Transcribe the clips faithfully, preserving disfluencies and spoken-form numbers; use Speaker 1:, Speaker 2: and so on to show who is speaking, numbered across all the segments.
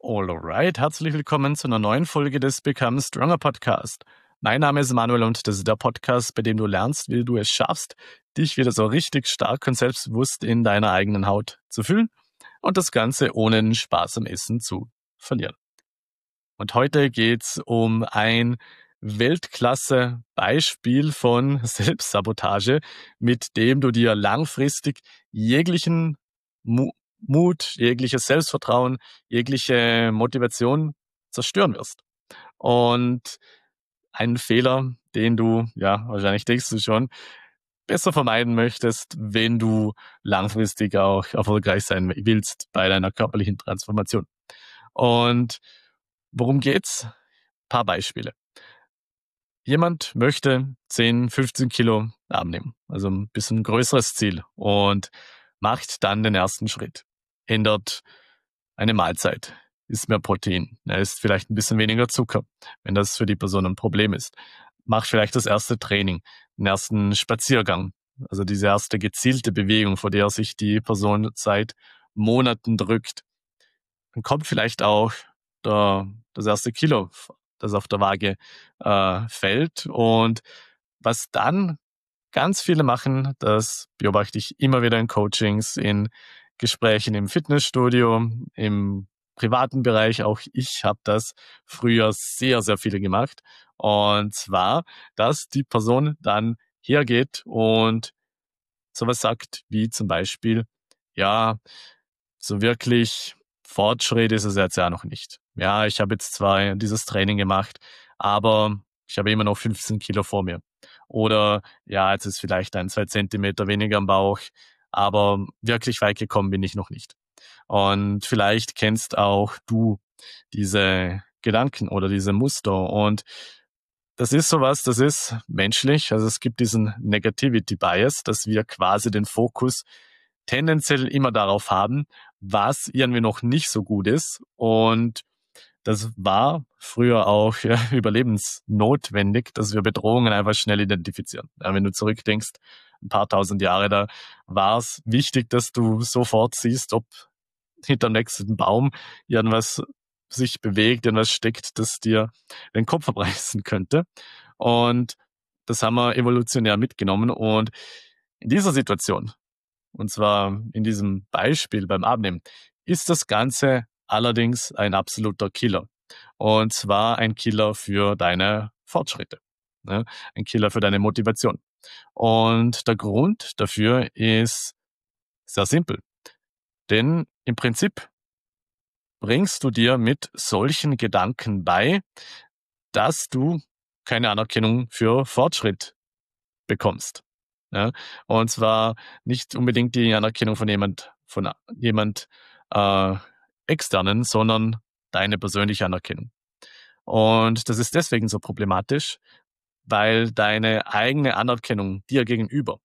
Speaker 1: Alright, herzlich willkommen zu einer neuen Folge des Become Stronger Podcast. Mein Name ist Manuel und das ist der Podcast, bei dem du lernst, wie du es schaffst, dich wieder so richtig stark und selbstbewusst in deiner eigenen Haut zu fühlen und das Ganze ohne den Spaß am Essen zu verlieren. Und heute geht's um ein Weltklasse-Beispiel von Selbstsabotage, mit dem du dir langfristig jeglichen Mu- Mut, jegliches Selbstvertrauen, jegliche Motivation zerstören wirst. Und einen Fehler, den du, ja, wahrscheinlich denkst du schon, besser vermeiden möchtest, wenn du langfristig auch erfolgreich sein willst bei deiner körperlichen Transformation. Und worum geht's? Ein paar Beispiele. Jemand möchte zehn, fünfzehn Kilo abnehmen, also ein bisschen größeres Ziel und macht dann den ersten Schritt. Ändert eine Mahlzeit, isst mehr Protein, er isst vielleicht ein bisschen weniger Zucker, wenn das für die Person ein Problem ist. Macht vielleicht das erste Training, den ersten Spaziergang, also diese erste gezielte Bewegung, vor der sich die Person seit Monaten drückt. Dann kommt vielleicht auch der, das erste Kilo, das auf der Waage äh, fällt. Und was dann ganz viele machen, das beobachte ich immer wieder in Coachings, in Gesprächen im Fitnessstudio, im privaten Bereich. Auch ich habe das früher sehr, sehr viele gemacht. Und zwar, dass die Person dann hergeht und sowas sagt wie zum Beispiel, ja, so wirklich Fortschritt ist es jetzt ja noch nicht. Ja, ich habe jetzt zwar dieses Training gemacht, aber ich habe immer noch fünfzehn Kilo vor mir. Oder ja, jetzt ist vielleicht ein, zwei Zentimeter weniger am Bauch, aber wirklich weit gekommen bin ich noch nicht. Und vielleicht kennst auch du diese Gedanken oder diese Muster. Und das ist sowas, das ist menschlich. Also es gibt diesen Negativity Bias, dass wir quasi den Fokus tendenziell immer darauf haben, was irgendwie noch nicht so gut ist. Und das war früher auch ja, überlebensnotwendig, dass wir Bedrohungen einfach schnell identifizieren. Ja, wenn du zurückdenkst, ein paar tausend Jahre, da war es wichtig, dass du sofort siehst, ob hinter dem nächsten Baum irgendwas sich bewegt, irgendwas steckt, das dir den Kopf abreißen könnte. Und das haben wir evolutionär mitgenommen. Und in dieser Situation, und zwar in diesem Beispiel beim Abnehmen, ist das Ganze allerdings ein absoluter Killer. Und zwar ein Killer für deine Fortschritte, ne? Ein Killer für deine Motivation. Und der Grund dafür ist sehr simpel. Denn im Prinzip bringst du dir mit solchen Gedanken bei, dass du keine Anerkennung für Fortschritt bekommst. Ja? Und zwar nicht unbedingt die Anerkennung von jemand, von jemand äh, externen, sondern deine persönliche Anerkennung. Und das ist deswegen so problematisch, weil deine eigene Anerkennung dir gegenüber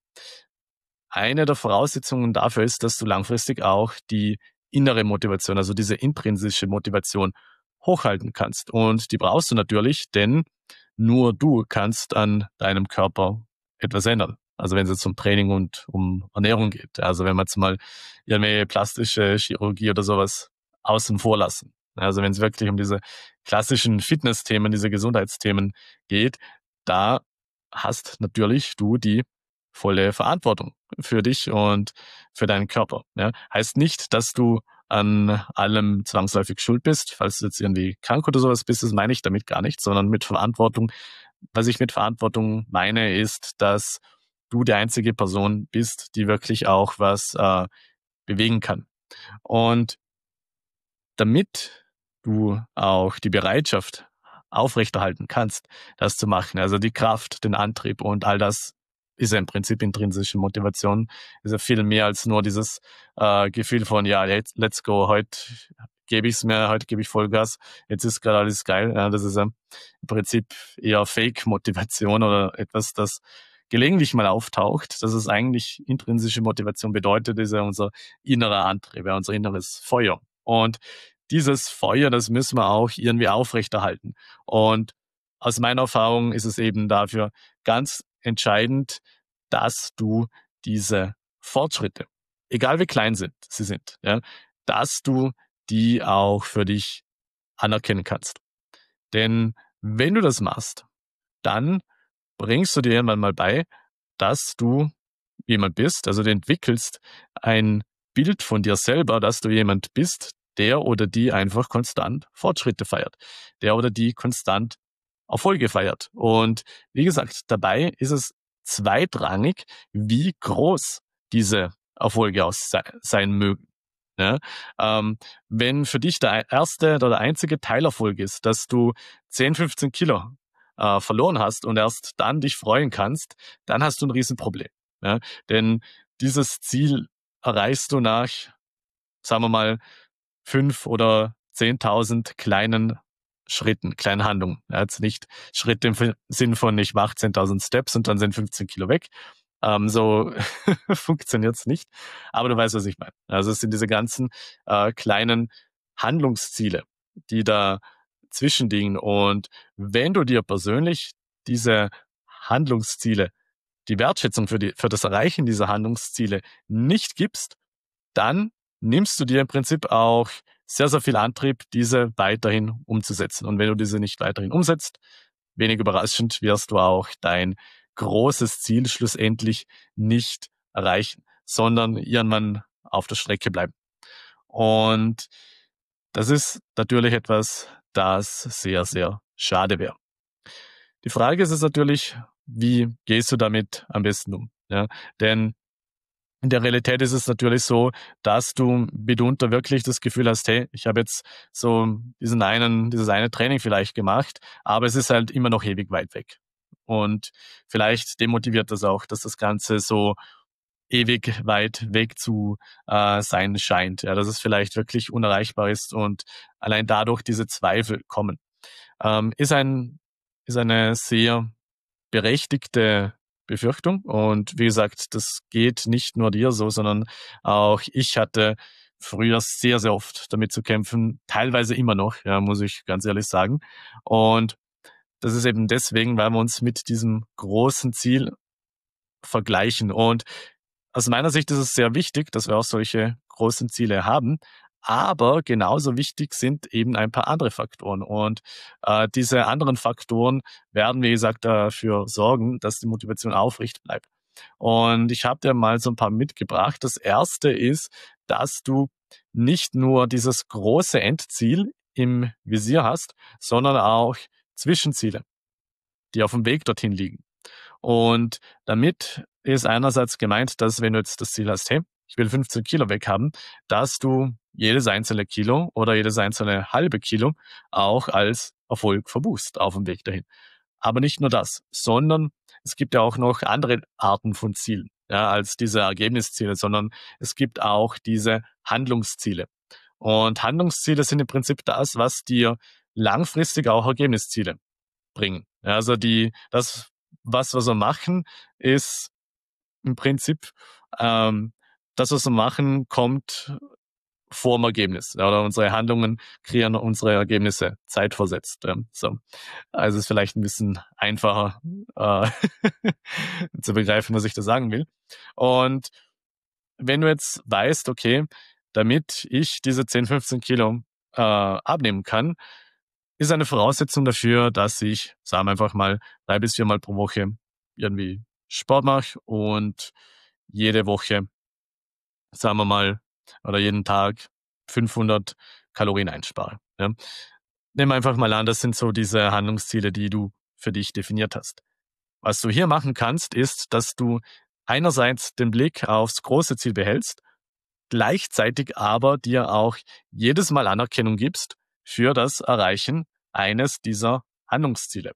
Speaker 1: eine der Voraussetzungen dafür ist, dass du langfristig auch die innere Motivation, also diese intrinsische Motivation hochhalten kannst. Und die brauchst du natürlich, denn nur du kannst an deinem Körper etwas ändern. Also wenn es jetzt um Training und um Ernährung geht. Also wenn wir jetzt mal irgendwelche plastische Chirurgie oder sowas außen vor lassen. Also wenn es wirklich um diese klassischen Fitness-Themen, diese Gesundheitsthemen geht, da hast natürlich du die volle Verantwortung für dich und für deinen Körper. Ja? Heißt nicht, dass du an allem zwangsläufig schuld bist, falls du jetzt irgendwie krank oder sowas bist, das meine ich damit gar nicht, sondern mit Verantwortung. Was ich mit Verantwortung meine, ist, dass du die einzige Person bist, die wirklich auch was äh, bewegen kann. Und damit du auch die Bereitschaft aufrechterhalten kannst, das zu machen, also die Kraft, den Antrieb und all das ist ja im Prinzip intrinsische Motivation, ist ja viel mehr als nur dieses äh, Gefühl von, ja, let's, let's go, heute gebe ich es mir, heute gebe ich Vollgas, jetzt ist gerade alles geil. Ja, das ist ja im Prinzip eher Fake-Motivation oder etwas, das gelegentlich mal auftaucht. Dass es eigentlich intrinsische Motivation bedeutet, ist ja unser innerer Antrieb, ja, unser inneres Feuer. Und dieses Feuer, das müssen wir auch irgendwie aufrechterhalten. Und aus meiner Erfahrung ist es eben dafür ganz entscheidend, dass du diese Fortschritte, egal wie klein sind, sie sind, ja, dass du die auch für dich anerkennen kannst. Denn wenn du das machst, dann bringst du dir irgendwann mal bei, dass du jemand bist, also du entwickelst ein Bild von dir selber, dass du jemand bist, der oder die einfach konstant Fortschritte feiert, der oder die konstant Erfolge feiert. Und wie gesagt, dabei ist es zweitrangig, wie groß diese Erfolge auch se sein mögen. Ja? Ähm, wenn für dich der erste oder der einzige Teilerfolg ist, dass du zehn, fünfzehn Kilo äh, verloren hast und erst dann dich freuen kannst, dann hast du ein Riesenproblem. Ja? Denn dieses Ziel erreichst du nach, sagen wir mal, fünf oder zehntausend kleinen Schritten, kleinen Handlungen. Ja, jetzt nicht Schritte im Fi- Sinn von, ich mache zehntausend Steps und dann sind fünfzehn Kilo weg. Ähm, so funktioniert's nicht. Aber du weißt, was ich meine. Also es sind diese ganzen äh, kleinen Handlungsziele, die da zwischenliegen. Und wenn du dir persönlich diese Handlungsziele, die Wertschätzung für, die, für das Erreichen dieser Handlungsziele nicht gibst, dann nimmst du dir im Prinzip auch sehr, sehr viel Antrieb, diese weiterhin umzusetzen. Und wenn du diese nicht weiterhin umsetzt, wenig überraschend, wirst du auch dein großes Ziel schlussendlich nicht erreichen, sondern irgendwann auf der Strecke bleiben. Und das ist natürlich etwas, das sehr, sehr schade wäre. Die Frage ist es natürlich, wie gehst du damit am besten um? Ja, denn in der Realität ist es natürlich so, dass du mitunter wirklich das Gefühl hast, hey, ich habe jetzt so diesen einen, dieses eine Training vielleicht gemacht, aber es ist halt immer noch ewig weit weg. Und vielleicht demotiviert das auch, dass das Ganze so ewig weit weg zu äh, sein scheint. Ja, dass es vielleicht wirklich unerreichbar ist und allein dadurch diese Zweifel kommen. Ähm, ist ein, ist eine sehr berechtigte Befürchtung. Und wie gesagt, das geht nicht nur dir so, sondern auch ich hatte früher sehr, sehr oft damit zu kämpfen, teilweise immer noch, ja, muss ich ganz ehrlich sagen. Und das ist eben deswegen, weil wir uns mit diesem großen Ziel vergleichen. Und aus meiner Sicht ist es sehr wichtig, dass wir auch solche großen Ziele haben. Aber genauso wichtig sind eben ein paar andere Faktoren. Und äh, diese anderen Faktoren werden, wie gesagt, dafür sorgen, dass die Motivation aufrecht bleibt. Und ich habe dir mal so ein paar mitgebracht. Das erste ist, dass du nicht nur dieses große Endziel im Visier hast, sondern auch Zwischenziele, die auf dem Weg dorthin liegen. Und damit ist einerseits gemeint, dass wenn du jetzt das Ziel hast, hey, ich will fünfzehn Kilo weghaben, dass du jedes einzelne Kilo oder jedes einzelne halbe Kilo auch als Erfolg verbuchst auf dem Weg dahin. Aber nicht nur das, sondern es gibt ja auch noch andere Arten von Zielen, ja, als diese Ergebnisziele, sondern es gibt auch diese Handlungsziele. Und Handlungsziele sind im Prinzip das, was dir langfristig auch Ergebnisziele bringen. Ja, also die, das, was wir so machen, ist im Prinzip, ähm, das, was wir machen, kommt vor dem Ergebnis. Ja, oder unsere Handlungen kreieren unsere Ergebnisse zeitversetzt. Ja, so. Also es ist vielleicht ein bisschen einfacher äh, zu begreifen, was ich da sagen will. Und wenn du jetzt weißt, okay, damit ich diese zehn, fünfzehn Kilo äh, abnehmen kann, ist eine Voraussetzung dafür, dass ich, sagen wir einfach mal, drei bis viermal pro Woche irgendwie Sport mache und jede Woche, sagen wir mal, oder jeden Tag fünfhundert Kalorien einspare. Ja. Nimm einfach mal an, das sind so diese Handlungsziele, die du für dich definiert hast. Was du hier machen kannst, ist, dass du einerseits den Blick aufs große Ziel behältst, gleichzeitig aber dir auch jedes Mal Anerkennung gibst für das Erreichen eines dieser Handlungsziele.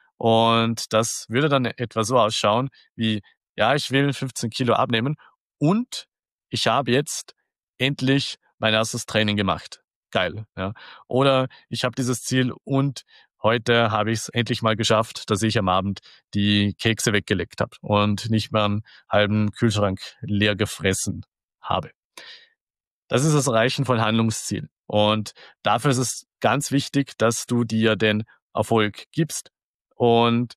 Speaker 1: Und das würde dann etwa so ausschauen wie, ja, ich will fünfzehn Kilo abnehmen und ich habe jetzt endlich mein erstes Training gemacht. Geil, ja. Oder ich habe dieses Ziel und heute habe ich es endlich mal geschafft, dass ich am Abend die Kekse weggelegt habe und nicht mehr einen halben Kühlschrank leer gefressen habe. Das ist das Erreichen von Handlungszielen. Und dafür ist es ganz wichtig, dass du dir den Erfolg gibst. Und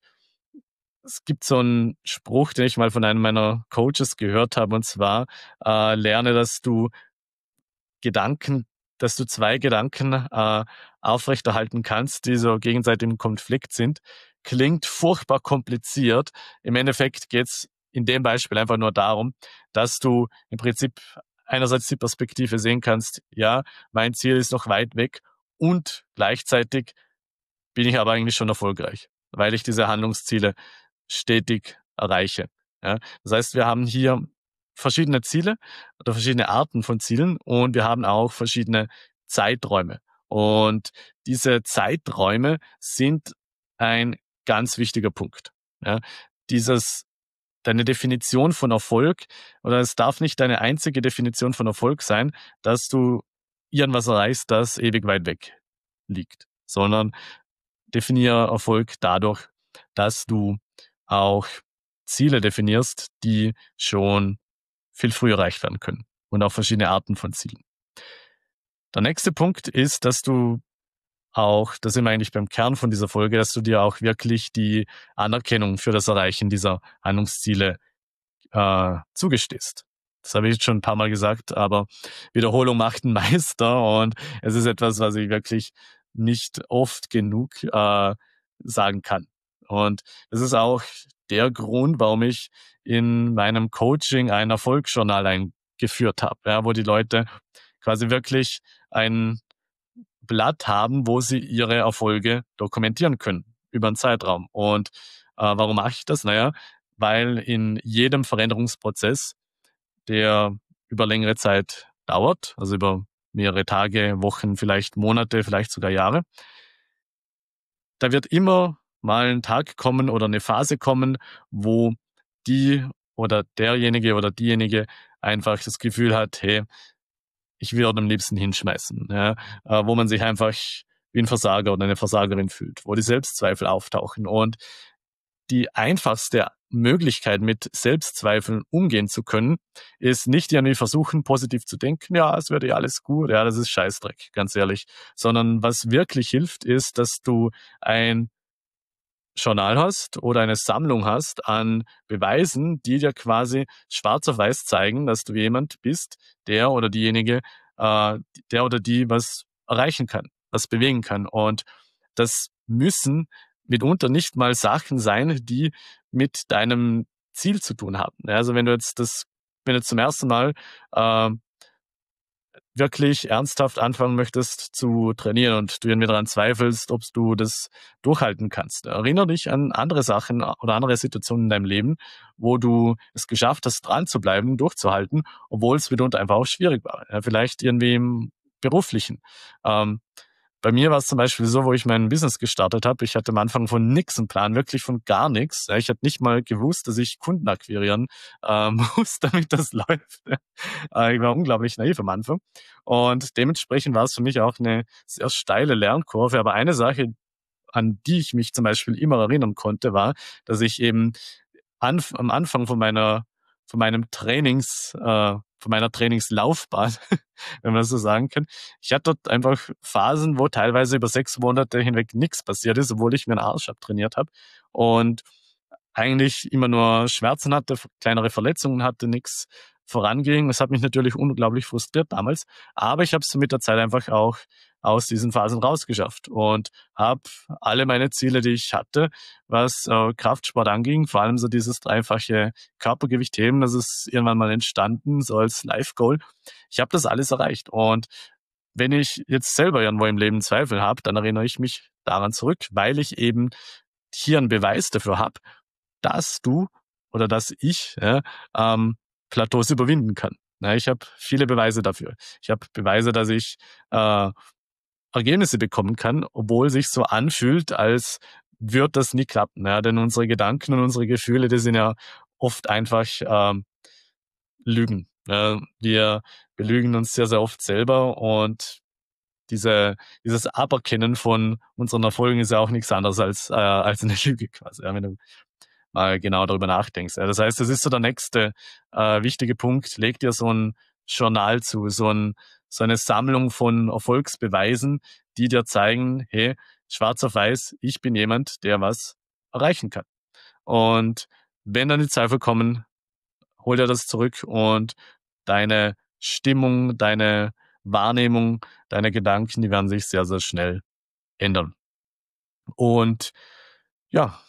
Speaker 1: es gibt so einen Spruch, den ich mal von einem meiner Coaches gehört habe, und zwar, äh, lerne, dass du Gedanken dass du zwei Gedanken äh, aufrechterhalten kannst, die so gegenseitig im Konflikt sind. Klingt furchtbar kompliziert. Im Endeffekt geht's in dem Beispiel einfach nur darum, dass du im Prinzip einerseits die Perspektive sehen kannst, ja, mein Ziel ist noch weit weg und gleichzeitig bin ich aber eigentlich schon erfolgreich, weil ich diese Handlungsziele stetig erreiche. Ja, das heißt, wir haben hier verschiedene Ziele oder verschiedene Arten von Zielen und wir haben auch verschiedene Zeiträume. Und diese Zeiträume sind ein ganz wichtiger Punkt. Ja, dieses deine Definition von Erfolg oder es darf nicht deine einzige Definition von Erfolg sein, dass du irgendwas erreichst, das ewig weit weg liegt, sondern definiere Erfolg dadurch, dass du auch Ziele definierst, die schon viel früher erreicht werden können und auch verschiedene Arten von Zielen. Der nächste Punkt ist, dass du auch, da sind wir eigentlich beim Kern von dieser Folge, dass du dir auch wirklich die Anerkennung für das Erreichen dieser Handlungsziele äh, zugestehst. Das habe ich jetzt schon ein paar Mal gesagt, aber Wiederholung macht einen Meister und es ist etwas, was ich wirklich nicht oft genug äh, sagen kann. Und das ist auch der Grund, warum ich in meinem Coaching ein Erfolgsjournal eingeführt habe, ja, wo die Leute quasi wirklich ein Blatt haben, wo sie ihre Erfolge dokumentieren können über einen Zeitraum. Und äh, warum mache ich das? Naja, weil in jedem Veränderungsprozess, der über längere Zeit dauert, also über mehrere Tage, Wochen, vielleicht Monate, vielleicht sogar Jahre, da wird immer mal ein Tag kommen oder eine Phase kommen, wo die oder derjenige oder diejenige einfach das Gefühl hat, hey, ich würde am liebsten hinschmeißen, ja, äh, wo man sich einfach wie ein Versager oder eine Versagerin fühlt, wo die Selbstzweifel auftauchen. Und die einfachste Möglichkeit, mit Selbstzweifeln umgehen zu können, ist nicht irgendwie versuchen, positiv zu denken, ja, es wird ja alles gut, ja, das ist Scheißdreck, ganz ehrlich, sondern was wirklich hilft, ist, dass du ein Journal hast oder eine Sammlung hast an Beweisen, die dir quasi schwarz auf weiß zeigen, dass du jemand bist, der oder diejenige, äh, der oder die was erreichen kann, was bewegen kann. Und das müssen mitunter nicht mal Sachen sein, die mit deinem Ziel zu tun haben. Ja, also wenn du jetzt das, wenn du zum ersten Mal äh, wirklich ernsthaft anfangen möchtest zu trainieren und du irgendwie daran zweifelst, ob du das durchhalten kannst. Erinnere dich an andere Sachen oder andere Situationen in deinem Leben, wo du es geschafft hast, dran zu bleiben, durchzuhalten, obwohl es mitunter einfach auch schwierig war. Ja, vielleicht irgendwie im Beruflichen. Ähm, Bei mir war es zum Beispiel so, wo ich mein Business gestartet habe. Ich hatte am Anfang von nix einen Plan, wirklich von gar nichts. Ja, ich hatte nicht mal gewusst, dass ich Kunden akquirieren äh, muss, damit das läuft. Äh, ich war unglaublich naiv am Anfang. Und dementsprechend war es für mich auch eine sehr steile Lernkurve. Aber eine Sache, an die ich mich zum Beispiel immer erinnern konnte, war, dass ich eben anf am Anfang von meiner von meinem Trainings, äh, von meiner Trainingslaufbahn, wenn man das so sagen kann. Ich hatte dort einfach Phasen, wo teilweise über sechs Monate hinweg nichts passiert ist, obwohl ich mir einen Arsch abtrainiert habe und eigentlich immer nur Schmerzen hatte, kleinere Verletzungen hatte, nichts voranging. Das hat mich natürlich unglaublich frustriert damals, aber ich habe es mit der Zeit einfach auch aus diesen Phasen rausgeschafft und habe alle meine Ziele, die ich hatte, was äh, Kraftsport anging, vor allem so dieses dreifache Körpergewicht heben, das ist irgendwann mal entstanden, so als Life-Goal. Ich habe das alles erreicht und wenn ich jetzt selber irgendwo im Leben Zweifel habe, dann erinnere ich mich daran zurück, weil ich eben hier einen Beweis dafür habe, dass du oder dass ich ja, ähm, Plateaus überwinden kann. Ja, ich habe viele Beweise dafür. Ich habe Beweise, dass ich äh, Ergebnisse bekommen kann, obwohl sich so anfühlt, als wird das nie klappen. Ja, denn unsere Gedanken und unsere Gefühle, die sind ja oft einfach ähm, Lügen. Ja, wir belügen uns sehr, sehr oft selber und diese, dieses Aberkennen von unseren Erfolgen ist ja auch nichts anderes als, äh, als eine Lüge quasi, ja, wenn du mal genau darüber nachdenkst. Ja, das heißt, das ist so der nächste äh, wichtige Punkt. Leg dir so ein Journal zu, so, ein, so eine Sammlung von Erfolgsbeweisen, die dir zeigen, hey, schwarz auf weiß, ich bin jemand, der was erreichen kann. Und wenn dann die Zweifel kommen, hol dir das zurück und deine Stimmung, deine Wahrnehmung, deine Gedanken, die werden sich sehr, sehr schnell ändern. Und ja,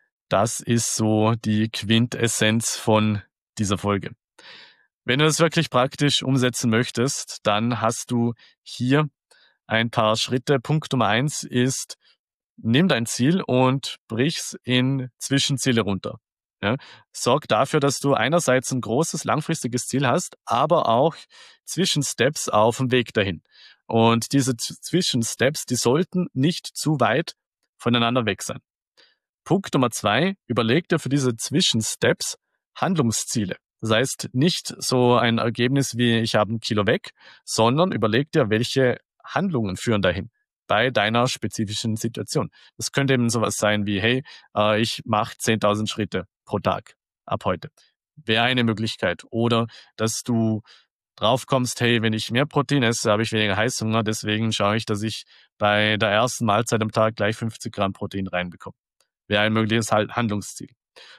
Speaker 1: das ist so die Quintessenz von dieser Folge. Wenn du das wirklich praktisch umsetzen möchtest, dann hast du hier ein paar Schritte. Punkt Nummer eins ist, nimm dein Ziel und brich's in Zwischenziele runter. Ja, sorg dafür, dass du einerseits ein großes, langfristiges Ziel hast, aber auch Zwischensteps auf dem Weg dahin. Und diese Z- Zwischensteps, die sollten nicht zu weit voneinander weg sein. Punkt Nummer zwei, überleg dir für diese Zwischensteps Handlungsziele. Das heißt, nicht so ein Ergebnis wie ich habe ein Kilo weg, sondern überleg dir, welche Handlungen führen dahin bei deiner spezifischen Situation. Das könnte eben sowas sein wie, hey, äh, ich mache zehntausend Schritte pro Tag ab heute. Wäre eine Möglichkeit. Oder dass du drauf kommst, hey, wenn ich mehr Protein esse, habe ich weniger Heißhunger, deswegen schaue ich, dass ich bei der ersten Mahlzeit am Tag gleich fünfzig Gramm Protein reinbekomme. Wäre ein mögliches Handlungsziel.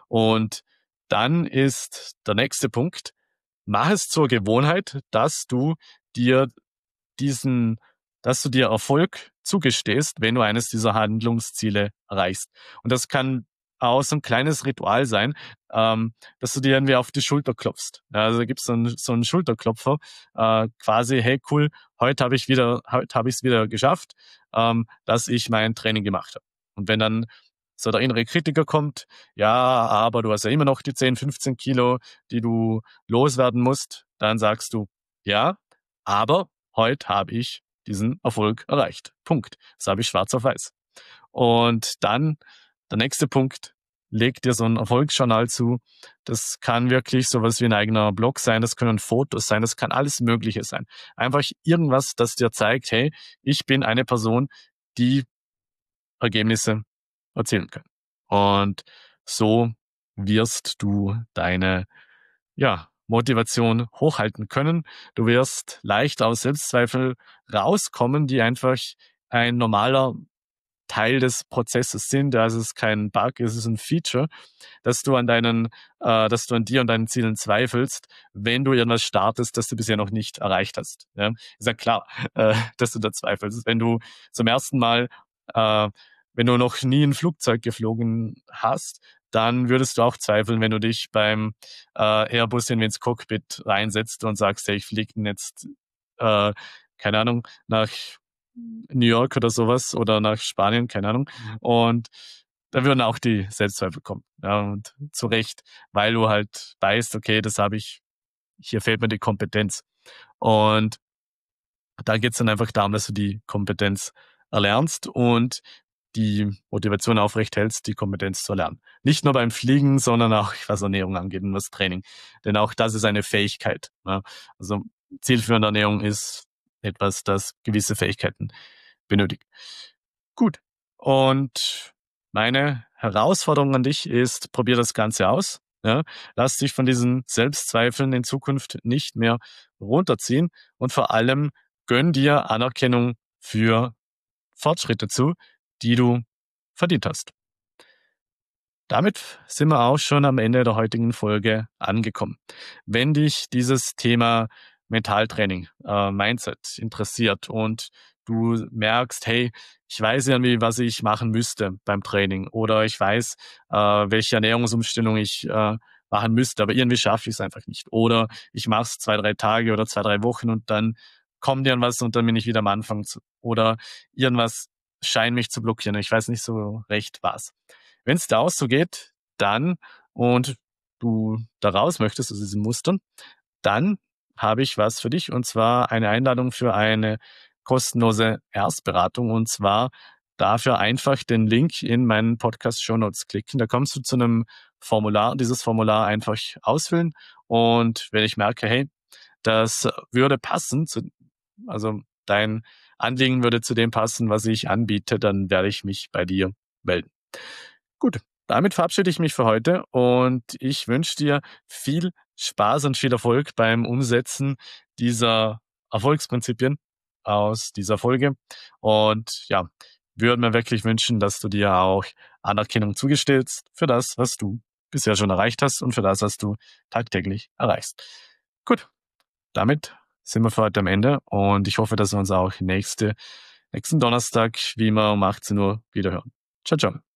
Speaker 1: Und dann ist der nächste Punkt, mach es zur Gewohnheit, dass du dir diesen, dass du dir Erfolg zugestehst, wenn du eines dieser Handlungsziele erreichst. Und das kann auch so ein kleines Ritual sein, ähm, dass du dir irgendwie auf die Schulter klopfst. Ja, also gibt so es so einen Schulterklopfer, äh, quasi, hey cool, heute habe ich wieder, heute habe ich es wieder geschafft, ähm, dass ich mein Training gemacht habe. Und wenn dann so der innere Kritiker kommt, ja, aber du hast ja immer noch die zehn, fünfzehn Kilo, die du loswerden musst, dann sagst du, ja, aber heute habe ich diesen Erfolg erreicht. Punkt. Das habe ich schwarz auf weiß. Und dann der nächste Punkt, leg dir so ein Erfolgsjournal zu. Das kann wirklich sowas wie ein eigener Blog sein, das können Fotos sein, das kann alles Mögliche sein. Einfach irgendwas, das dir zeigt, hey, ich bin eine Person, die Ergebnisse erzielen kann. Und so wirst du deine ja, Motivation hochhalten können. Du wirst leicht aus Selbstzweifel rauskommen, die einfach ein normaler Teil des Prozesses sind. Also es ist kein Bug, es ist ein Feature, dass du an deinen, äh, dass du an dir und deinen Zielen zweifelst, wenn du irgendwas startest, das du bisher noch nicht erreicht hast. Ja? Ist ja klar, äh, dass du da zweifelst. Wenn du zum ersten Mal, äh, wenn du noch nie ein Flugzeug geflogen hast, dann würdest du auch zweifeln, wenn du dich beim äh, Airbus irgendwie ins Cockpit reinsetzt und sagst, hey, ich fliege jetzt, äh, keine Ahnung, nach New York oder sowas oder nach Spanien, keine Ahnung. Und da würden auch die Selbstzweifel kommen. Ja, und zu Recht, weil du halt weißt, okay, das habe ich, hier fehlt mir die Kompetenz. Und da geht es dann einfach darum, dass du die Kompetenz erlernst und die Motivation aufrecht hältst, die Kompetenz zu erlernen. Nicht nur beim Fliegen, sondern auch was Ernährung angeht und was Training. Denn auch das ist eine Fähigkeit. Ja. Also zielführende Ernährung ist etwas, das gewisse Fähigkeiten benötigt. Gut. Und meine Herausforderung an dich ist, probier das Ganze aus. Ja. Lass dich von diesen Selbstzweifeln in Zukunft nicht mehr runterziehen und vor allem gönn dir Anerkennung für Fortschritte zu, die du verdient hast. Damit sind wir auch schon am Ende der heutigen Folge angekommen. Wenn dich dieses Thema Mentaltraining, äh, Mindset interessiert und du merkst, hey, ich weiß irgendwie, was ich machen müsste beim Training oder ich weiß, äh, welche Ernährungsumstellung ich äh, machen müsste, aber irgendwie schaffe ich es einfach nicht. Oder ich mache es zwei, drei Tage oder zwei, drei Wochen und dann kommt irgendwas und dann bin ich wieder am Anfang. Zu, oder irgendwas scheint mich zu blockieren. Ich weiß nicht so recht was. Wenn es da auch so geht, dann und du da raus möchtest aus diesen Mustern, dann habe ich was für dich und zwar eine Einladung für eine kostenlose Erstberatung und zwar dafür einfach den Link in meinen Podcast Show Notes klicken. Da kommst du zu einem Formular, dieses Formular einfach ausfüllen und wenn ich merke, hey, das würde passen, zu, also dein Anliegen würde zu dem passen, was ich anbiete, dann werde ich mich bei dir melden. Gut, damit verabschiede ich mich für heute und ich wünsche dir viel Spaß und viel Erfolg beim Umsetzen dieser Erfolgsprinzipien aus dieser Folge. Und ja, würde mir wirklich wünschen, dass du dir auch Anerkennung zugestehst für das, was du bisher schon erreicht hast und für das, was du tagtäglich erreichst. Gut, damit sind wir für heute am Ende und ich hoffe, dass wir uns auch nächste, nächsten Donnerstag, wie immer um achtzehn Uhr, wieder hören. Ciao, ciao.